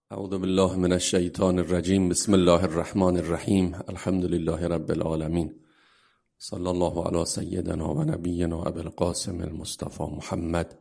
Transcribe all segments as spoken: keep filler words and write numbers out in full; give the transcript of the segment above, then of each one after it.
اعوذ بالله من الشیطان الرجیم. بسم الله الرحمن الرحیم. الحمد لله رب العالمین. صلی الله علی سیدنا و نبینا ابی القاسم المصطفى محمد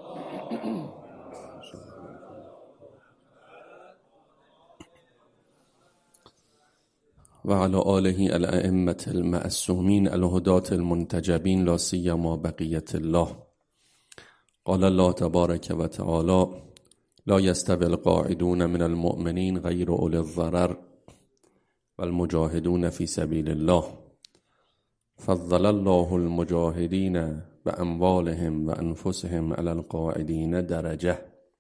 و علی آله الائمة المعصومین الهداة المنتجبین لا سیما بقیة الله. قال الله تبارک و تعالی: لا يستوي القاعدون من المؤمنين غير أولي الضرر والمجاهدون في سبيل الله فضل الله المجاهدين بأموالهم وأنفسهم على القاعدين درجة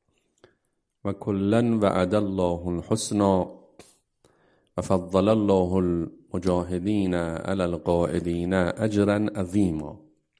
وكلا وعد الله الحسنى وفضل الله المجاهدين على القاعدين أجرا عظيما.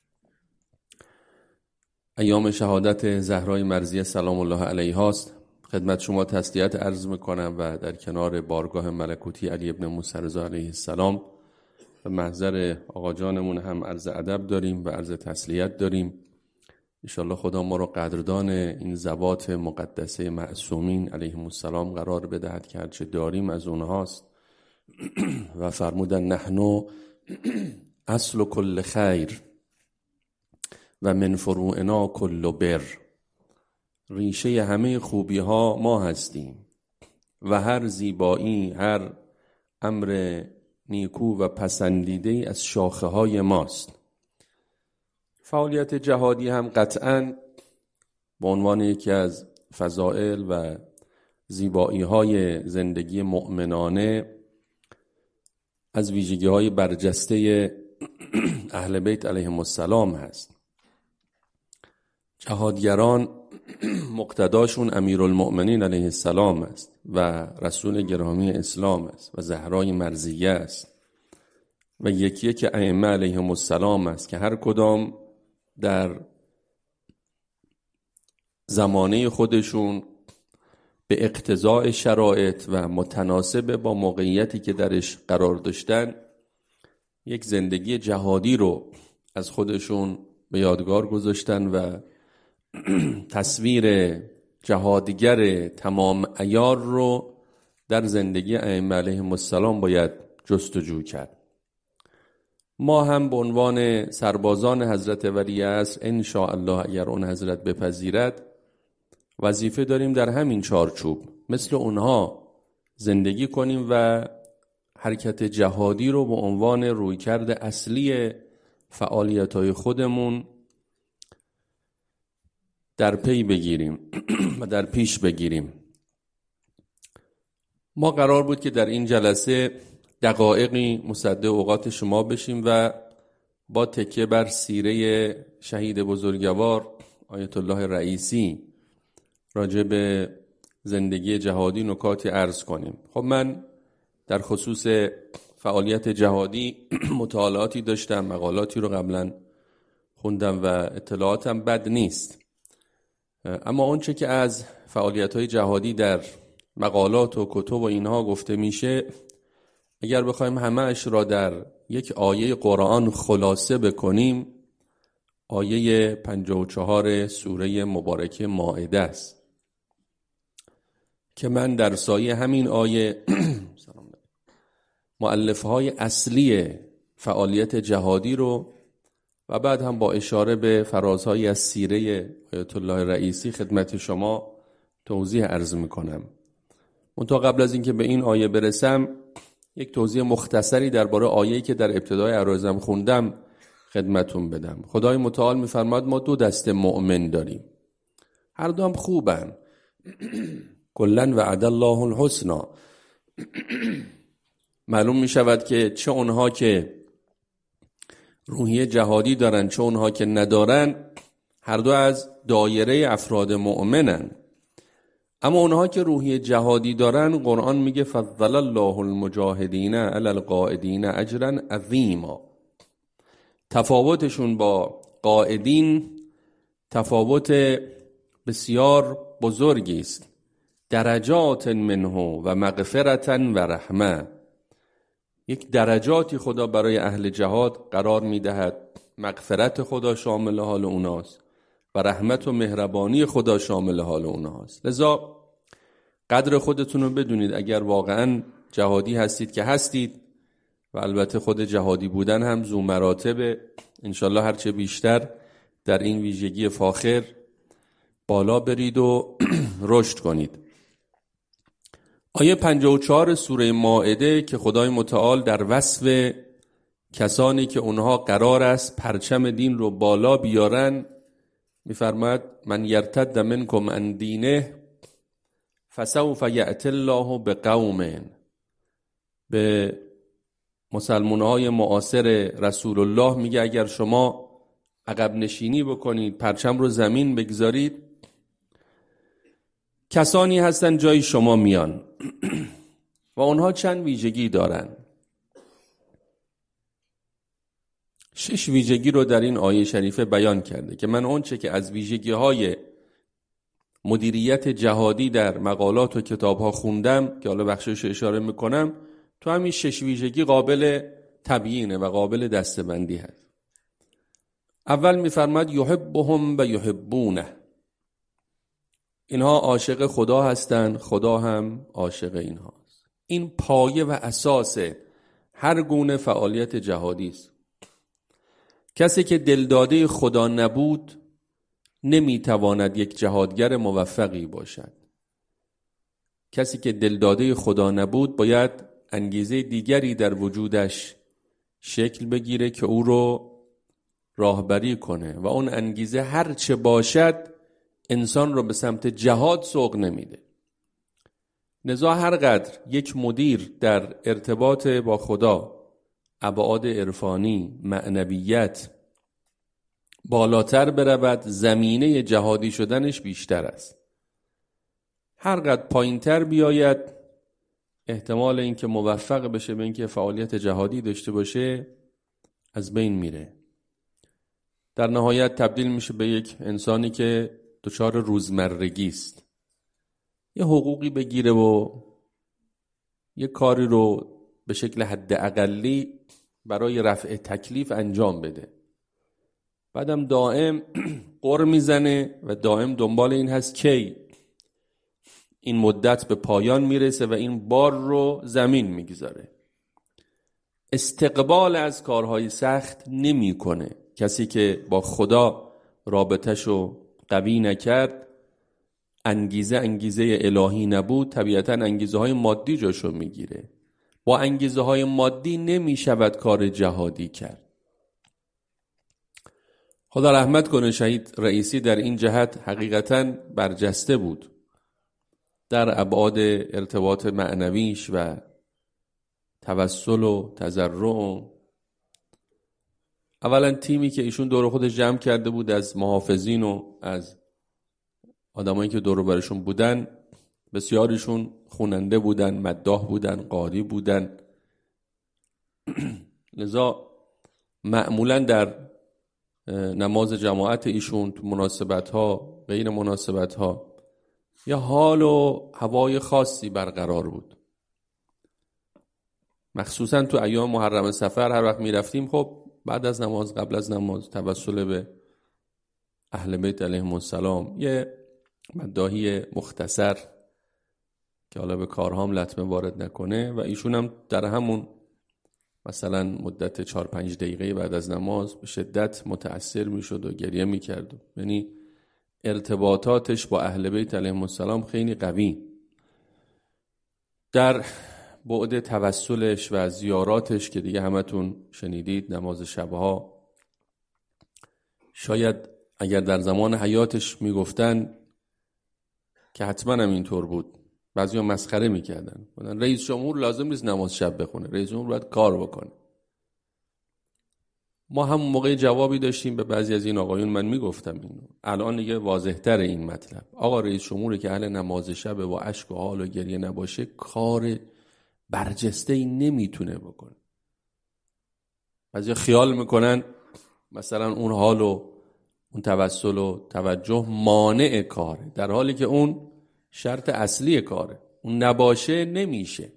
ایام شهادت زهرای مرضیه سلام الله علیها است. خدمت شما تسلیت عرض میکنم و در کنار بارگاه ملکوتی علی ابن موسی رضا علیه السلام و محضر آقا جانمون هم عرض ادب داریم و عرض تسلیت داریم. انشالله خدا ما رو قدردان این ذوات مقدسه معصومین علیهم السلام قرار بدهد که هرچه داریم از اونهاست و فرمودن نحنو اصل کل خیر و من فروعنا کل بر. ریشه همه خوبی ها ما هستیم و هر زیبایی، هر امر نیکو و پسندیده از شاخه های ماست. فعالیت جهادی هم قطعاً به عنوان یکی از فضائل و زیبایی های زندگی مؤمنانه از ویژگی های برجسته اهل بیت علیهم السلام هست. جهادگران مقتداشون امیرالمؤمنین علیه السلام است و رسول گرامی اسلام است و زهرای مرضیه است و یکی یک ائمه علیهم السلام است که هر کدام در زمانه خودشون به اقتضاء شرایط و متناسب با موقعیتی که درش قرار داشتن یک زندگی جهادی رو از خودشون به یادگار گذاشتن و تصویر جهادگر تمام عیار رو در زندگی ائمه علیهم السلام باید جستجو کرد. ما هم به عنوان سربازان حضرت ولی عصر ان شاء الله اگر اون حضرت بپذیرد وظیفه داریم در همین چارچوب مثل اونها زندگی کنیم و حرکت جهادی رو به عنوان رویکرد اصلی فعالیت‌های خودمون در پی بگیریم و در پیش بگیریم. ما قرار بود که در این جلسه دقایقی مصدق اوقات شما بشیم و با تکیه بر سیره شهید بزرگوار آیت الله رئیسی راجع به زندگی جهادی نکاتی عرض کنیم. خب من در خصوص فعالیت جهادی مطالعاتی داشتم، مقالاتی رو قبلا خوندم و اطلاعاتم بد نیست، اما اونچه که از فعالیت‌های جهادی در مقالات و کتب و اینها گفته میشه اگر بخوایم همه‌اش را در یک آیه قرآن خلاصه بکنیم آیه پنجاه و چهار سوره مبارکه مائده است که من در سایه همین آیه مؤلفه‌های اصلی فعالیت جهادی رو و بعد هم با اشاره به فرازهای از سیره آیت الله رئیسی خدمت شما توضیح عرض میکنم. منتها قبل از اینکه به این آیه برسم یک توضیح مختصری درباره آیه‌ای که در ابتدای عرایزم خوندم خدمتون بدم. خدای متعال میفرماد ما دو دسته مؤمن داریم، هر دو هم خوبن. کلاً وعد الله الحسنى. معلوم میشود که چه اونها که روحیه جهادی دارن چه اونها که ندارن هر دو از دایره افراد مؤمنن. اما اونها که روحیه جهادی دارن قرآن میگه فضل الله المجاهدین علی القاعدین اجرا عظیما. تفاوتشون با قاعدین تفاوت بسیار بزرگی است. درجات منه و مغفرتا و رحمه. یک درجاتی خدا برای اهل جهاد قرار میدهد، مغفرت خدا شامل حال اوناست و رحمت و مهربانی خدا شامل حال اوناست. لذا قدر خودتون رو بدونید. اگر واقعا جهادی هستید که هستید و البته خود جهادی بودن هم ذو مراتب، انشالله هرچه بیشتر در این ویژگی فاخر بالا برید و رشد کنید. آیه پنجاه و چهار سوره مائده که خدای متعال در وصف کسانی که اونها قرار است پرچم دین رو بالا بیارن میفرماید من یرتد منکم عن دینه فسوف یأتی الله بقوم، به مسلمان‌های معاصر رسول الله میگه اگر شما عقب نشینی بکنید، پرچم رو زمین بگذارید، کسانی هستن جای شما میان و اونها چند ویژگی دارن. شش ویژگی رو در این آیه شریفه بیان کرده که من اون چه که از ویژگی های مدیریت جهادی در مقالات و کتاب ها خوندم که حالا بخشش اشاره میکنم، تو همین شش ویژگی قابل تبیینه و قابل دستبندی هست. اول میفرماد یحبهم و یحبونه، اینها عاشق خدا هستند، خدا هم عاشق اینهاست. این پایه و اساس هر گونه فعالیت جهادی است. کسی که دلداده خدا نبود نمیتواند یک جهادگر موفقی باشد. کسی که دلداده خدا نبود باید انگیزه دیگری در وجودش شکل بگیره که او رو راهبری کنه و اون انگیزه هر چه باشد انسان رو به سمت جهاد سوق نمیده. لذا هر قدر یک مدیر در ارتباط با خدا ابعاد عرفانی، معنویت بالاتر برود، زمینه جهادی شدنش بیشتر است. هر قدر پایینتر بیاید احتمال اینکه موفق بشه به اینکه فعالیت جهادی داشته باشه از بین میره. در نهایت تبدیل میشه به یک انسانی که دچار روزمرگی است، یه حقوقی بگیره و یه کاری رو به شکل حد اقلی برای رفع تکلیف انجام بده، بعدم دائم قر میزنه و دائم دنبال این هست کی این مدت به پایان میرسه و این بار رو زمین میگذاره. استقبال از کارهای سخت نمی کنه. کسی که با خدا رابطه‌شو قوی نکرد، انگیزه انگیزه الهی نبود، طبیعتاً انگیزه های مادی جاشو میگیره. با انگیزه های مادی نمی شود کار جهادی کرد. خدا رحمت کنه شهید رئیسی در این جهت حقیقتاً برجسته بود در ابعاد ارتباط معنویش و توسل و تضرع. اولا تیمی که ایشون دور خودش جمع کرده بود از محافظین و از آدمایی که دور برشون بودن، بسیاریشون خواننده بودن، مداح بودن، قاری بودن. لذا معمولا در نماز جماعت ایشون تو مناسبت ها، غیر مناسبت ها، یا حال و هوای خاصی برقرار بود. مخصوصا تو ایام محرم سفر هر وقت می رفتیم، خب بعد از نماز، قبل از نماز، توسل به اهل بیت علیهم السلام یه مداحی مختصر که حالا به کارهام لطمه وارد نکنه و ایشون هم در همون مثلا مدت چهار پنج دقیقه بعد از نماز به شدت متأثر می شد و گریه می کرد. یعنی ارتباطاتش با اهل بیت علیهم السلام خیلی قوی. در بعد توسلش و زیاراتش که دیگه همتون شنیدید، نماز شبها، شاید اگر در زمان حیاتش میگفتن که حتما هم اینطور بود، بعضی ها مسخره میکردن، رئیس جمهور لازم نیست نماز شب بخونه، رئیس جمهور باید کار بکنه. ما هم موقع جوابی داشتیم به بعضی از این آقایون، من میگفتم اینو، الان دیگه واضح‌تر این مطلب. آقا رئیس جمهوری که اهل نماز شب و اشک و حال و گریه نباشه کار برجسته ای نمیتونه بکنه. بعضی خیال میکنن مثلا اون حال و اون توسل و توجه مانع کاره، در حالی که اون شرط اصلی کاره. اون نباشه نمیشه.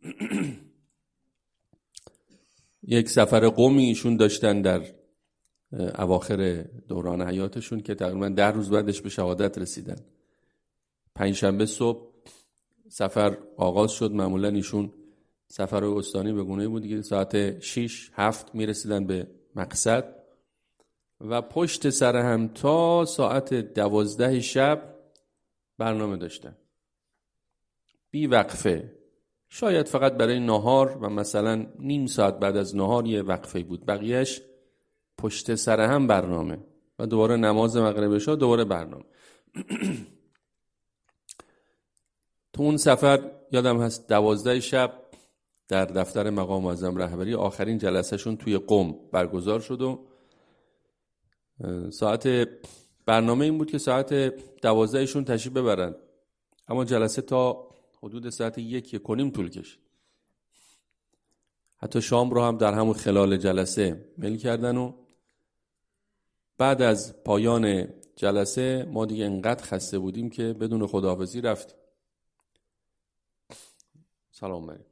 یک سفر قومی ایشون داشتن در اواخر دوران حیاتشون که تقریبا ده روز بعدش به شهادت رسیدن. پنجشنبه صبح سفر آغاز شد. معمولا ایشون سفر استانی به گونه‌ای بود که ساعت شش هفت میرسیدن به مقصد و پشت سر هم تا ساعت دوازده شب برنامه داشتن بی وقفه. شاید فقط برای نهار و مثلا نیم ساعت بعد از نهار یه وقفه بود، بقیهش پشت سر هم برنامه و دوباره نماز مغرب شد دوباره برنامه. تو اون سفر یادم هست دوازده شب در دفتر مقام معظم رهبری آخرین جلسه شون توی قم برگزار شد و ساعت برنامه این بود که ساعت دوازده شون تشریف ببرن، اما جلسه تا حدود ساعت یک یک و نیم طول کشید. حتی شام رو هم در همون خلال جلسه مل کردن و بعد از پایان جلسه ما دیگه انقدر خسته بودیم که بدون خداحافظی رفتیم. سلام علیکم.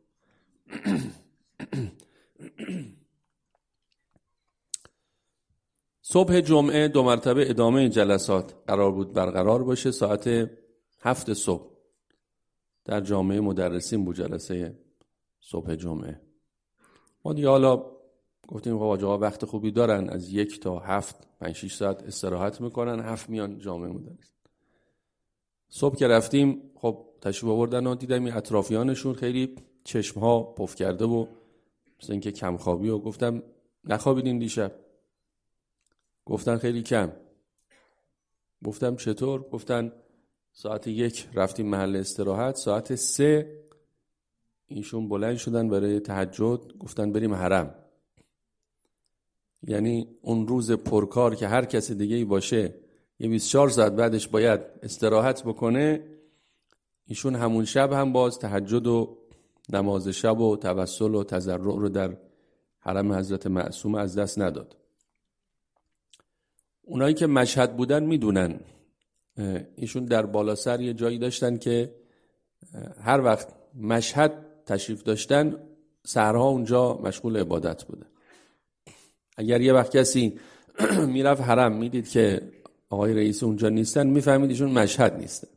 صبح جمعه دو مرتبه ادامه جلسات قرار بود برقرار باشه. ساعت هفت صبح در جامعه مدرسین بود جلسه صبح جمعه. ما دیگه حالا گفتیم خب آقا وقت خوبی دارن، از یک تا هفت پنج شش ساعت استراحت میکنن، هفت میان جامعه مدرسین. صبح که رفتیم خب تشریف آوردن و دیدم این اطرافیانشون خیلی چشمها پف کرده و مثل اینکه کم خوابی و گفتم نخوابیدین دیشب؟ گفتن خیلی کم. گفتم چطور؟ گفتن ساعت یک رفتیم محل استراحت، ساعت سه ایشون بلند شدن برای تهجد، گفتن بریم حرم. یعنی اون روز پرکار که هر کس دیگه ای باشه یه بیست و چهار ساعت بعدش باید استراحت بکنه، ایشون همون شب هم باز تهجد و نماز شب و توسل و تضرع رو در حرم حضرت معصومه از دست نداد. اونایی که مشهد بودن میدونن ایشون در بالا سر یه جایی داشتن که هر وقت مشهد تشریف داشتن سحرها اونجا مشغول عبادت بودن. اگر یه وقت کسی میرفت حرم میدید که آقای رئیس اونجا نیستن، میفهمید ایشون مشهد نیستن.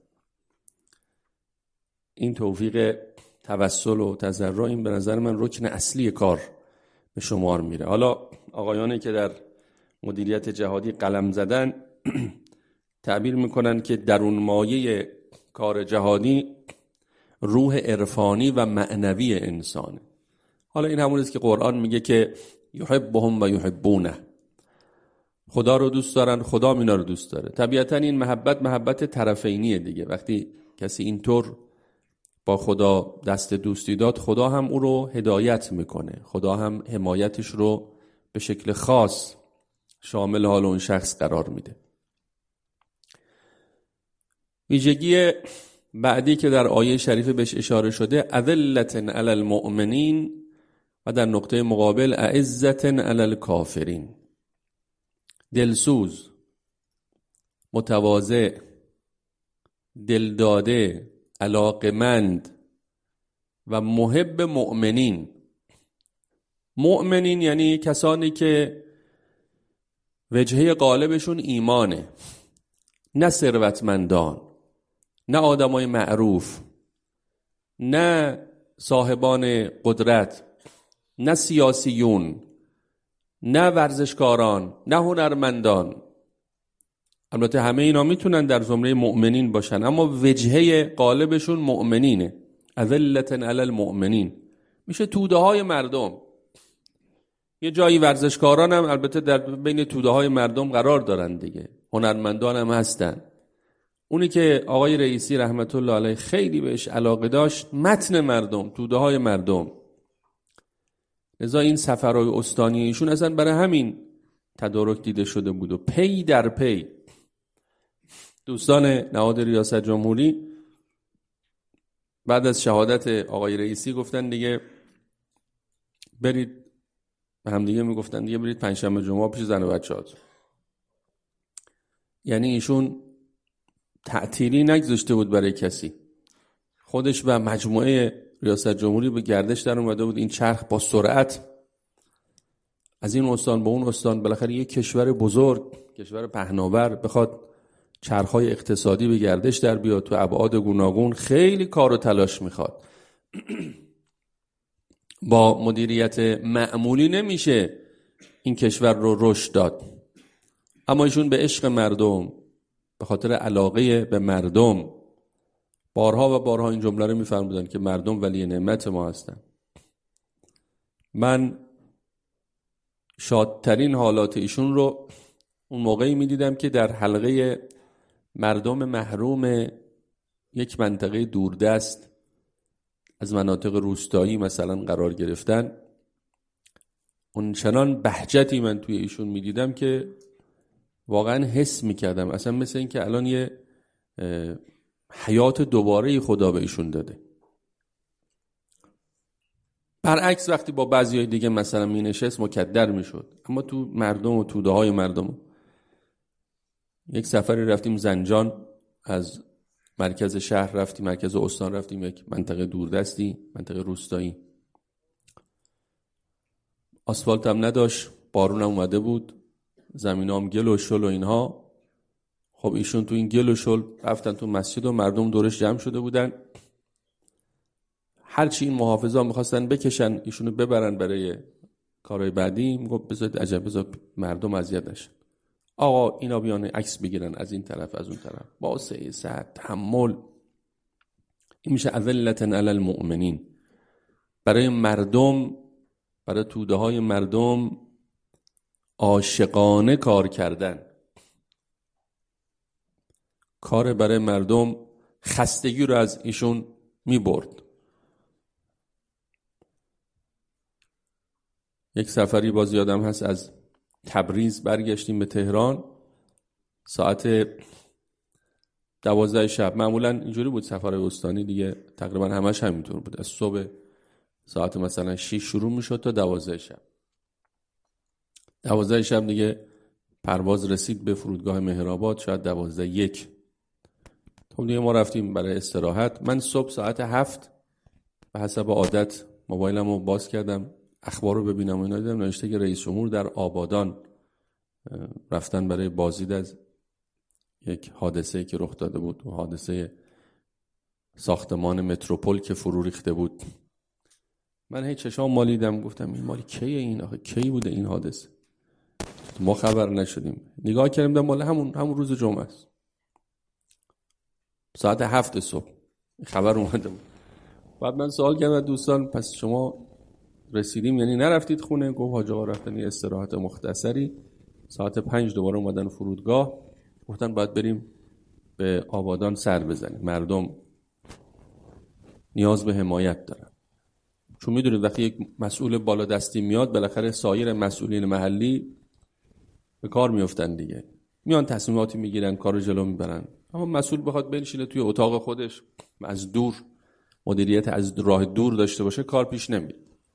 این توفیق توسل و تضرع این به نظر من رکن اصلی کار به شمار میره. حالا آقایانی که در مدیریت جهادی قلم زدن تعبیر میکنن که درون مایه کار جهادی روح عرفانی و معنوی انسانه. حالا این همون است که قرآن میگه که یحبهم و یحبونه، خدا رو دوست دارن، خدا اینا رو دوست داره. طبیعتا این محبت محبت طرفینیه دیگه. وقتی کسی اینطور با خدا دست دوستی داد، خدا هم او رو هدایت میکنه، خدا هم حمایتش رو به شکل خاص شامل حال اون شخص قرار میده. ویژگی بعدی که در آیه شریفه بهش اشاره شده، اذلة علی المؤمنین، و در نقطه مقابل اعزة علی الکافرین. دلسوز، متواضع، دلداده، علاقمند و محب مؤمنین. مؤمنین یعنی کسانی که وجهه غالبشون ایمانه، نه ثروتمندان، نه آدمای معروف، نه صاحبان قدرت، نه سیاسیون، نه ورزشکاران، نه هنرمندان. البته همه اینا میتونن در زمره مؤمنین باشن، اما وجهه غالبشون مؤمنینه. اذلة علی المؤمنین میشه توده های مردم. یه جایی ورزشکاران هم البته در بین توده های مردم قرار دارن دیگه، هنرمندان هم هستن. اونی که آقای رئیسی رحمت الله علیه خیلی بهش علاقه داشت، متن مردم، توده های مردم. لذا این سفرهای استانی ایشون اصلا برای همین تدارک دیده شده بود و پی در پی دوستان نهاد ریاست جمهوری بعد از شهادت آقای رئیسی گفتن دیگه برید، به هم دیگه میگفتن دیگه برید پنجشنبه جمعه پیش زن و بچه‌هات. یعنی ایشون تعطیلی نگذاشته بود برای کسی. خودش و مجموعه ریاست جمهوری به گردش در اومده بود. این چرخ با سرعت از این استان به اون استان، بالاخره یک کشور بزرگ، کشور پهناور بخواد چرخهای اقتصادی به گردش در بیاد تو ابعاد گوناگون، خیلی کار و تلاش میخواد. با مدیریت معمولی نمیشه این کشور رو رشد داد. اما ایشون به عشق مردم، به خاطر علاقه به مردم، بارها و بارها این جمله رو میفرمودن که مردم ولی نعمت ما هستن. من شادترین حالات ایشون رو اون موقعی میدیدم که در حلقه مردم محروم یک منطقه دوردست از مناطق روستایی مثلا قرار گرفتن. اون چنان بهجتی من توی ایشون میدیدم که واقعا حس میکردم اصلا مثل این که الان یه حیات دوباره خدا به ایشون داده. برعکس وقتی با بعضی های دیگه مثلا می نشست مکدر می شد. اما تو مردم و توده های مردم. یک سفری رفتیم زنجان، از مرکز شهر رفتیم، مرکز استان رفتیم یک منطقه دوردستی، منطقه روستایی. آسفالت هم نداشت، بارون هم اومده بود، زمین هم گل و شل و اینها. خب ایشون تو این گل و شل رفتن تو مسجد و مردم دورش جمع شده بودن. هرچی این محافظا میخواستن بکشن ایشونو ببرن برای کارهای بعدی، میگفت بذارید عجب بذار مردم اذیت نشن. آقا اینا بیان عکس بگیرن از این طرف از اون طرف، با سعادت تحمل. این میشه اذلة علی المؤمنین. برای مردم، برای توده های مردم عاشقانه کار کردن. کار برای مردم خستگی رو از ایشون میبرد. یک سفری باز یادم هست از تبریز برگشتیم به تهران ساعت دوازده شب. معمولا اینجوری بود سفرهای استانی دیگه، تقریبا همش همینطور بود، از صبح ساعت مثلا شش شروع میشد تا دوازده شب. دوازده شب دیگه پرواز رسید به فرودگاه مهرآباد، شاید دوازده یک. خب دیگه ما رفتیم برای استراحت. من صبح ساعت هفت به حسب عادت موبایلم رو باز کردم اخبار رو ببینم و اینا، دیدم نوشته که رئیس جمهور در آبادان رفتن برای بازدید از یک حادثه که رخ داده بود، و حادثه ساختمان متروپول که فرو ریخته بود. من هی چشام مالیدم، گفتم این مالی کیه این؟ آخه کی بوده این حادثه؟ ما خبر نشدیم. نگاه کردم مال همون همون روز جمعه است، ساعت هفت صبح خبر اومده بود. بعد من سوال کردم دوستان پس شما رسیدیم یعنی نرفتید خونه؟ گفت حاج آقا رفتن یه استراحت مختصری، ساعت پنج دوباره اومدن فرودگاه، گفتن باید بریم به آبادان سر بزنیم، مردم نیاز به حمایت دارن. چون میدونید وقتی یک مسئول بالا دستی میاد بالاخره سایر مسئولین محلی به کار میافتن دیگه، میان تصمیماتی میگیرن، کارو جلو میبرن. اما مسئول بخواد بنشینه توی اتاق خودش از دور مدیریت از راه دور داشته باشه، کار پیش نمیره.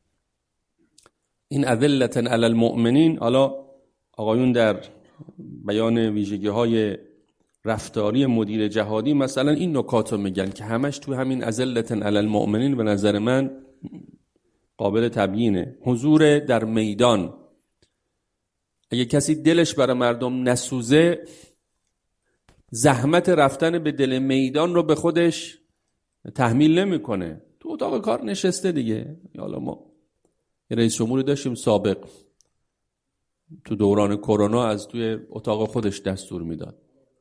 این اذلة علی المؤمنین، حالا آقایون در بیان ویژگی‌های رفتاری مدیر جهادی مثلا این نکات رو میگن که همش تو همین اذلة علی المؤمنین به نظر من قابل تبیینه. حضور در میدان. اگه کسی دلش برای مردم نسوزه، زحمت رفتن به دل میدان رو به خودش تحمیل نمیکنه. تو اتاق کار نشسته دیگه. حالا ما رئیس جمهوری داشتیم سابق، تو دوران کرونا از توی اتاق خودش دستور میداد.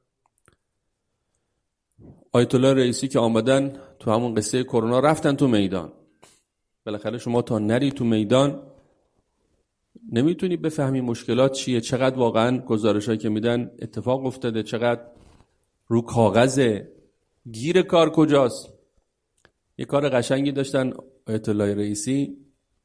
آیت الله رئیسی که آمدن تو همون قصه کرونا رفتن تو میدان. بالاخره شما تا نری تو میدان نمیتونی بفهمی مشکلات چیه، چقدر واقعا گزارشایی که میدن اتفاق افتاده، چقدر رو کاغذه، گیر کار کجاست. یه کار قشنگی داشتن آیت الله رئیسی،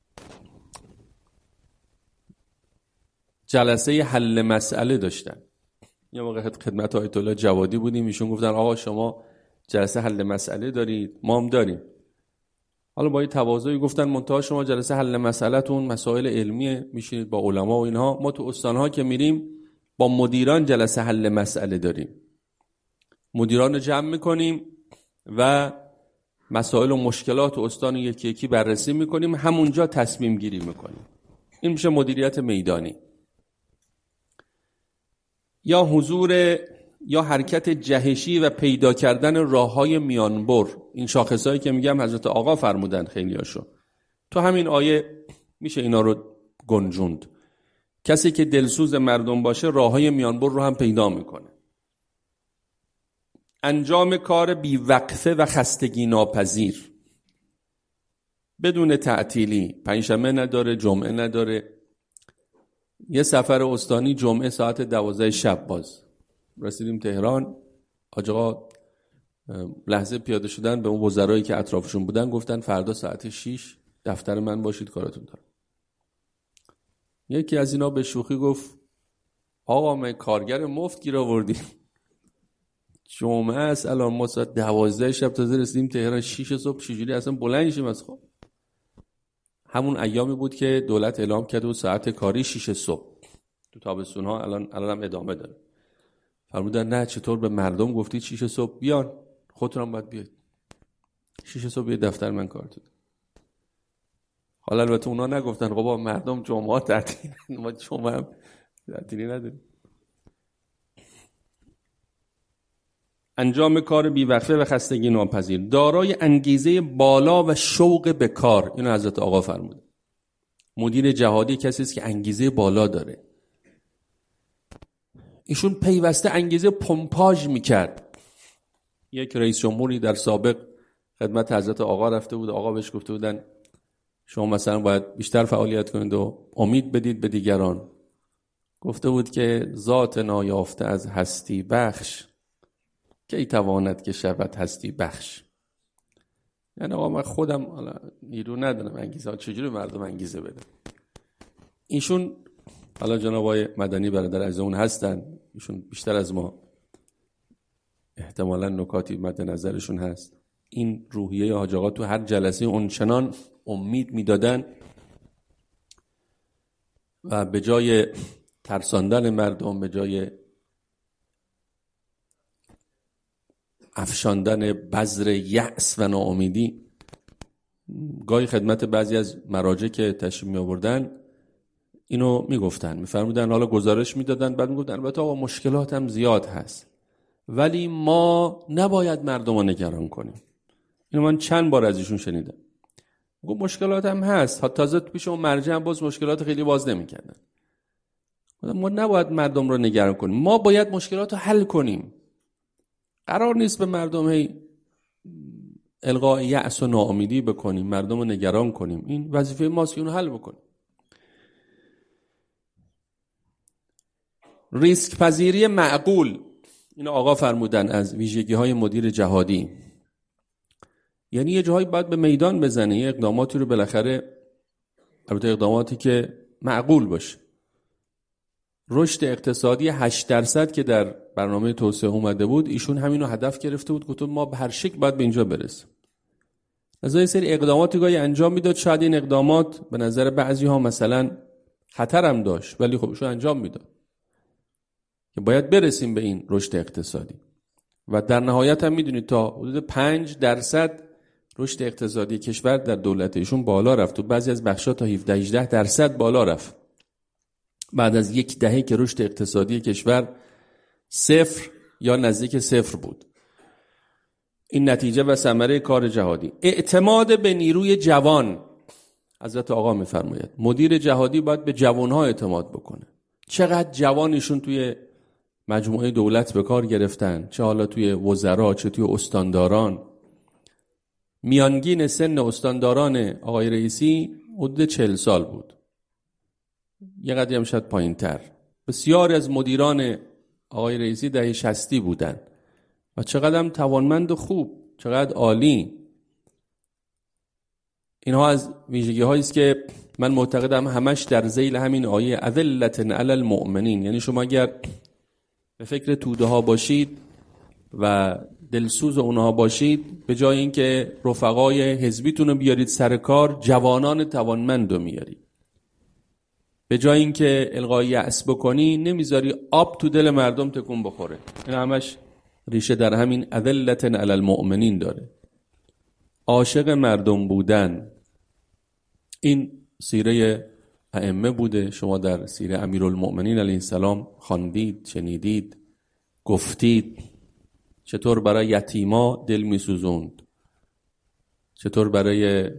جلسه حل مسئله داشتن. یه موقع خدمت آیت الله جوادی بودیم، ایشون گفتن آقا شما جلسه حل مسئله دارید؟ ما هم داریم. حالا با این تواضعی گفتن منتها شما جلسه حل مسئله‌تون مسائل علمیه، میشینید با علما و اینها، ما تو استان‌ها که میریم با مدیران جلسه حل مسئله داریم. مدیران رو جمع میکنیم و مسائل و مشکلات استان یکی یکی بررسی میکنیم، همونجا تصمیم گیری میکنیم. این میشه مدیریت میدانی. یا حضور یا حرکت جهشی و پیدا کردن راههای میانبر. این شاخصهایی که میگم حضرت آقا فرمودن خیلیاشو. تو همین آیه میشه اینا رو گنجوند. کسی که دلسوز مردم باشه راههای میانبر رو هم پیدا میکنه. انجام کار بی وقفه و خستگی ناپذیر، بدون تعطیلی. پنجشنبه نداره، جمعه نداره. یه سفر استانی جمعه ساعت دوازده شب باز رسیدیم تهران. حاج آقا لحظه پیاده شدن به اون وزرایی که اطرافشون بودن گفتن فردا ساعت شیش دفتر من باشید، کاراتون دارم. یکی از اینا به شوخی گفت آقا من کارگر مفت گیر آوردیم، جمعه است الان ما ساعت دوازده شب تازه رسیدیم تهران، شیش صبح چجوری اصلا بلند شیم از خواب؟ همون ایامی بود که دولت اعلام کرده بود ساعت کاری شیش صبح تو تابستون ها. الان الان هم ادامه داره. فرمودن نه چطور به مردم گفتید شیش صبح بیان، خودتون هم باید بیاید شیش صبح بیاید دفتر من کارتون. حالا البته اونا نگفتن بابا مردم جمعه تعطیل، ما جمعه هم تعطیلی نداریم. انجام کار بی‌وقفه و خستگی ناپذیر، دارای انگیزه بالا و شوق به کار. اینو حضرت آقا فرمود. مدیر جهادی کسی است که انگیزه بالا داره. ایشون پیوسته انگیزه پمپاژ میکرد. یک رئیس جمهوری در سابق خدمت حضرت آقا رفته بود. آقا بهش گفته بودن شما مثلا باید بیشتر فعالیت کنید و امید بدید به دیگران. گفته بود که ذات نایافته از هستی بخش کی تواند که شود هستی بخش. یعنی آقا من خودم حالا نیرو ندارم انگیزه، چجوری مردم انگیزه بدم؟ ایشون حالا جناب آقای مدنی برادر از اون هستن، ایشون بیشتر از ما احتمالاً نکاتی مد نظرشون هست. این روحیه حاج آقا تو هر جلسه اون چنان امید میدادن و به جای ترساندن مردم، به جای افشاندن بذر یأس و ناامیدی، گاهی خدمت بعضی از مراجع که تشریف می آوردن اینو میگفتن، میفرمودن، حالا گزارش میدادن، بعد میگفتن البته آقا مشکلات هم زیاد هست ولی ما نباید مردم رو نگران کنیم. اینو من چند بار از ایشون شنیدم. گفت مشکلات هم هست، حتی تازه پیش اون مرجع هم باز مشکلات خیلی باز نمیکردن. ما نباید مردم رو نگران کنیم، ما باید مشکلات رو حل کنیم. قرار نیست به مردم هی القاء یأس و ناامیدی بکنیم، مردم رو نگران کنیم. این وظیفه ماست که اونو حل بکنیم. ریسک پذیری معقول، اینو آقا فرمودن از ویژگی های مدیر جهادی. یعنی یه جاهایی باید به میدان بزنه، یه اقداماتی رو بالاخره، البته اقداماتی که معقول باشه. رشد اقتصادی هشت درصد که در برنامه توسعه اومده بود، ایشون همینو هدف گرفته بود، گفت ما به هر شکل باید به اینجا برسیم. از این سری اقداماتی گاهی انجام میداد، شاید این اقدامات به نظر بعضی ها مثلا خطر هم داشت ولی خب ایشون انجام میداد که باید برسیم به این رشد اقتصادی. و در نهایت هم میدونید تا حدود پنج درصد رشد اقتصادی کشور در دولت ایشون بالا رفت و بعضی از بخشا تا هفده هجده درصد بالا رفت. بعد از یک دهه که رشد اقتصادی کشور صفر یا نزدیک صفر بود. این نتیجه و ثمره کار جهادی. اعتماد به نیروی جوان. حضرت آقا میفرماید مدیر جهادی باید به جوانها اعتماد بکنه. چقدر جوانشون توی مجموعه دولت به کار گرفتن، چه حالا توی وزرا چه توی استانداران. میانگین سن استانداران آقای رئیسی حدود چهل سال بود، یه قدری هم شاید پایین تر. بسیاری از مدیران آقای رئیسی دهه شصتی بودن و چقدر هم توانمند و خوب، چقدر عالی. اینها از ویژگی هایی است که من معتقدم همش در ذیل همین آیه اذلة علی المؤمنین. یعنی شما اگر به فکر توده ها باشید و دلسوز اونها باشید، به جای اینکه رفقای حزبیتون رو بیارید سر کار، جوانان توانمند رو میارید. به جای اینکه القای یأس بکنی، نمیذاری آب تو دل مردم تکون بخوره. این همش ریشه در همین اذلة علی المؤمنین داره. عاشق مردم بودن. این سیره ائمه بوده. شما در سیره امیرالمؤمنین علیه السلام خواندید، شنیدید. گفتید، چطور برای یتیما دل میسوزوند، چطور برای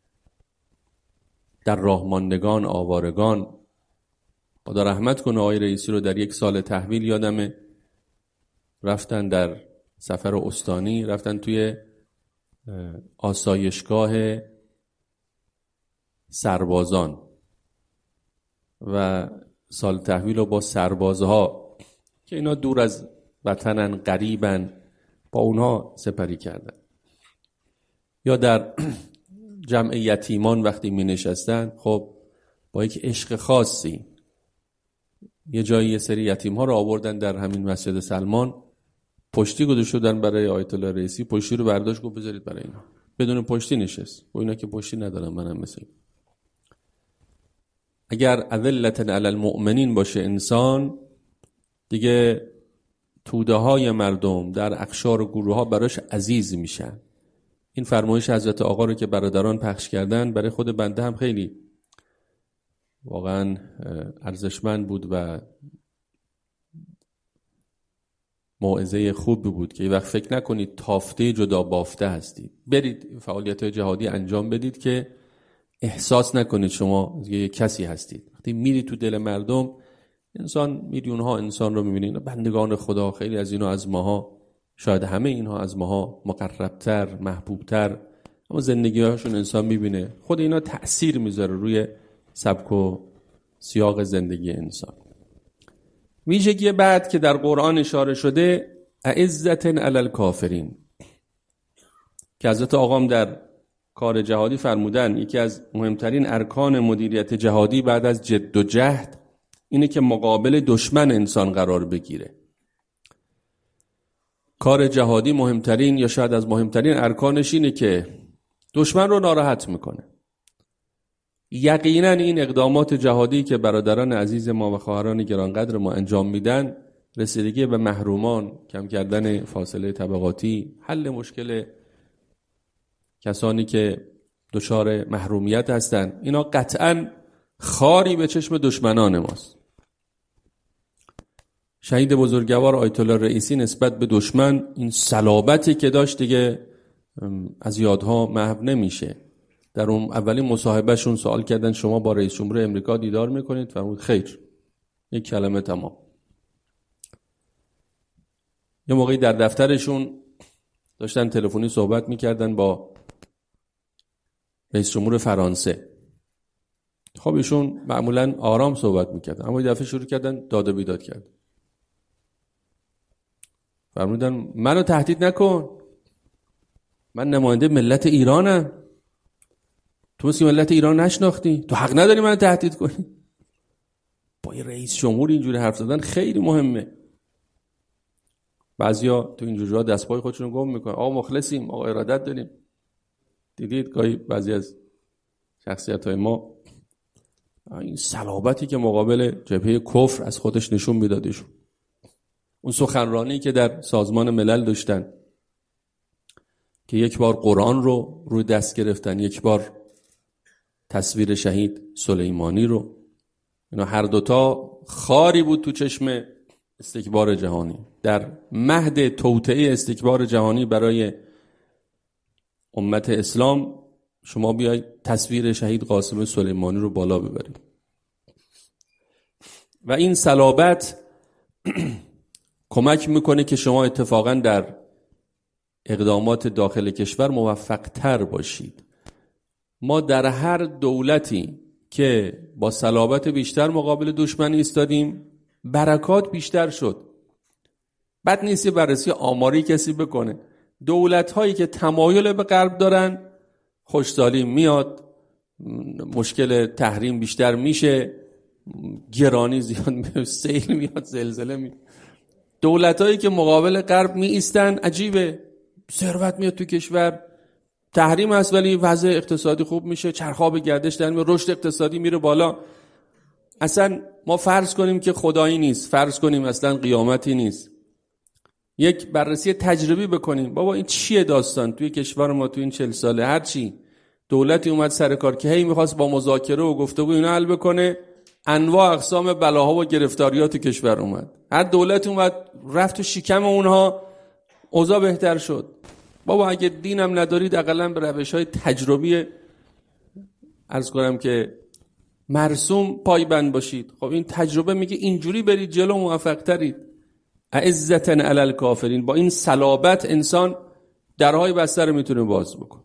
در راه ماندگان آوارگان. خدا رحمت کنه آقای رئیسی رو در یک سال تحویل یادمه رفتن در سفر استانی، رفتن توی آسایشگاه سربازان و سال تحویل رو با سربازها که اینا دور از وطنن، غریبن، با اونها سپری کردن. یا در جمع یتیمان وقتی می نشستن، خب با یک عشق خاصی یه جایی یه سری یتیم ها رو آوردن در همین مسجد سلمان، پشتی گذاشته شدن برای آیت الله رئیسی، پشتی رو برداشت گفت بذارید برای اینا، بدون پشتی نشست. و اینا که پشتی ندارن، منم مثل این. اگر اذلة علی المؤمنین باشه انسان، دیگه توده های مردم در اقشار و گروه ها براش عزیز میشن. این فرمایش حضرت آقا رو که برادران پخش کردن برای خود بنده هم خیلی واقعا ارزشمند بود و موعظه خوب بود که یه وقت فکر نکنید تافته جدا بافته هستید. برید فعالیت‌های جهادی انجام بدید که احساس نکنید شما یه کسی هستید. وقتی میری تو دل مردم، انسان میلیون ها انسان رو میبینید، بندگان خدا، خیلی از اینا از ماها، شاید همه اینها از ماها مقربتر، محبوبتر، اما زندگی‌هاشون انسان میبینه خود اینا تأثیر میذاره روی سبک و سیاق زندگی انسان. ویژگی بعد که در قرآن اشاره شده، اعزة علی الکافرین، که حضرت آقام در کار جهادی فرمودن یکی از مهمترین ارکان مدیریت جهادی بعد از جد و جهد اینه که مقابل دشمن انسان قرار بگیره. کار جهادی مهمترین یا شاید از مهمترین ارکانش اینه که دشمن رو ناراحت میکنه. یقینا این اقدامات جهادی که برادران عزیز ما و خواهران گرانقدر ما انجام میدن، رسیدگی به محرومان، کم کردن فاصله طبقاتی، حل مشکل کسانی که دچار محرومیت هستن، اینا قطعاً خاری به چشم دشمنان ماست. شهید بزرگوار آیت الله رئیسی نسبت به دشمن این صلابتی که داشت دیگه از یادها محو نمیشه. در اون اولین مصاحبهشون سوال کردن شما با رئیس جمهور امریکا دیدار میکنید؟ فرمود خیر. یک کلمه تمام. یه موقعی در دفترشون داشتن تلفنی صحبت میکردن با رئیس جمهور فرانسه. خب ایشون معمولا آرام صحبت میکردن، اما یه دفعه شروع کردن داد و بیداد کرد. فرمودن منو تهدید نکن، من نماینده ملت ایرانم، تو مثل ملت ایران نشناختی، تو حق نداری منو تهدید کنی. با یه رئیس جمهور اینجوری حرف زدن خیلی مهمه. بعضیا تو اینجوری جاها دستپای خودشون گم میکنن، آقا مخلصیم، آقا ارادت داریم. دیدید گاهی بعضی از شخصیت‌های ما این صلابتی که مقابل جبهه کفر از خودش نشون میدادشون، اون سخنرانی که در سازمان ملل داشتن که یک بار قرآن رو روی دست گرفتن، یک بار تصویر شهید سلیمانی رو، اینا هر دوتا خاری بود تو چشم استکبار جهانی. در مهد توطئه استکبار جهانی برای امت اسلام شما بیاید تصویر شهید قاسم سلیمانی رو بالا ببرید. و این صلابت کمک میکنه که شما اتفاقا در اقدامات داخل کشور موفق تر باشید. ما در هر دولتی که با صلابت بیشتر مقابل دشمن ایستادیم، برکات بیشتر شد. بد نیست بررسی آماری کسی بکنه. دولت هایی که تمایل به غرب دارن، خوشحالی میاد، مشکل تحریم بیشتر میشه، گرانی زیاد میاد، سیل میاد، زلزله میاد. دولت هایی که مقابل غرب می ایستن، عجیبه، ثروت میاد تو کشور، تحریم هست ولی وضع اقتصادی خوب میشه، چرخاب گردش در میاد، رشد اقتصادی میره بالا. اصلا ما فرض کنیم که خدایی نیست، فرض کنیم اصلا قیامتی نیست، یک بررسی تجربی بکنیم. بابا این چیه داستان توی کشور ما تو این چهل ساله؟ هر چی دولتی اومد سر کار که هی میخواست با مذاکره و گفتگو اینا حل بکنه، انواع اقسام بلاها و گرفتاریات کشور اومد. هر دولت اومد رفت تو شکم اونها، اوضاع بهتر شد. بابا اگه دینم ندارید اقلا به روش‌های تجربی عرض کنم که مرسوم پایبند باشید. خب این تجربه میگه اینجوری برید جلو موفق ترید. عزتاً علی الکافرین. با این صلابت انسان درهای بسته رو میتونه باز بکن.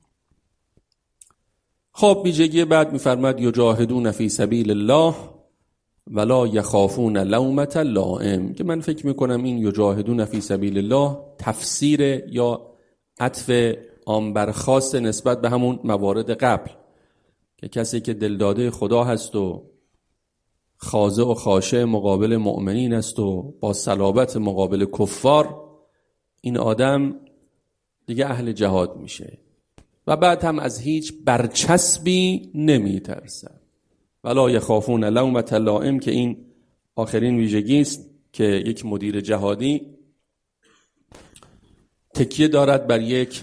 خب ویژگی بعد میفرماد یجاهدون فی سبیل الله ولا یخافون لومة لائم، که من فکر میکنم این یجاهدون فی سبیل الله تفسیر یا عطف عام بر خاص نسبت به همون موارد قبل، که کسی که دلداده خدا هست و خاضع و خاشع مقابل مؤمنین است و با صلابت مقابل کفار، این آدم دیگه اهل جهاد میشه و بعد هم از هیچ برچسبی نمی ترسد. ولا یخافون لومة لائم، که این آخرین ویژگی است که یک مدیر جهادی تکیه دارد بر یک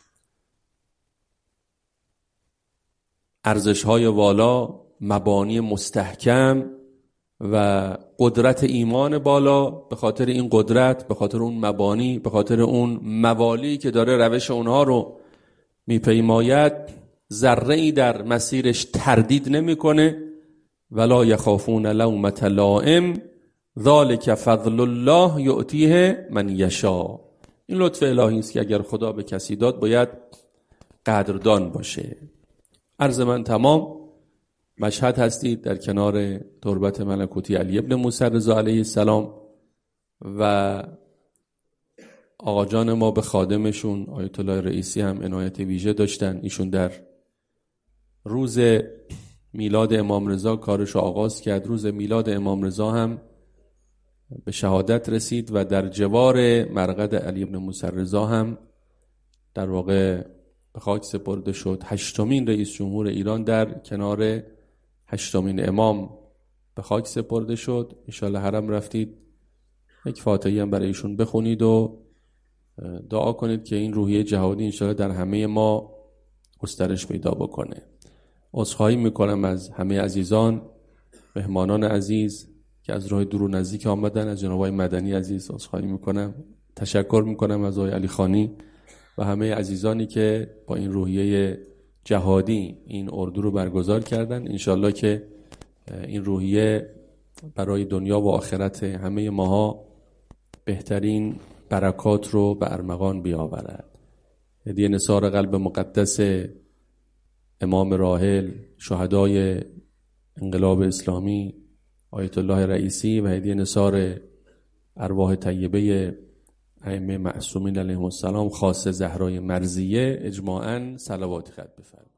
ارزش‌های والا، مبانی مستحکم و قدرت ایمان بالا. به خاطر این قدرت، به خاطر اون مبانی، به خاطر اون موالی که داره روش اونها رو میپیماید، ذره‌ای در مسیرش تردید نمیکنه. ولا یخافون لومة لائم ذلک فضل الله یؤتیه من یشاء. این لطف الهی است که اگر خدا به کسی داد باید قدردان باشه. عرض من تمام. مشهد هستید در کنار تربت ملکوتی علی ابن موسی رضا علیه السلام و آقا جان ما به خادمشون آیت الله رئیسی هم عنایت ویژه داشتن. ایشون در روز میلاد امام رضا کارش آغاز کرد. روز میلاد امام رضا هم به شهادت رسید و در جوار مرقد علی ابن موسی رضا هم در واقع به خاک سپرده شد. هشتمین رئیس جمهور ایران در کنار هشتمین امام به خاک سپرده شد. انشالله حرم رفتید یک فاتحی هم برای ایشون بخونید و دعا کنید که این روحیه جهادی انشالله در همه ما گسترش پیدا بکنه. عذرخواهی میکنم از همه عزیزان، مهمانان عزیز که از راه دور و نزدیک آمدن. از جناب آقای مدنی عزیز عذرخواهی میکنم. تشکر میکنم از آقای علی خانی و همه عزیزانی که با این روحیه جهادی این اردو رو برگزار کردن. انشالله که این روحیه برای دنیا و آخرت همه ماها بهترین برکات رو به ارمغان بیاورد. هدیه نثار قلب مقدس امام راحل، شهدای انقلاب اسلامی آیت الله رئیسی و هدیه نثار ارواح طیبه ائمه معصومین علیهم السلام، خاصه زهرای مرضیه، اجماعاً صلوات خط بفرمایید.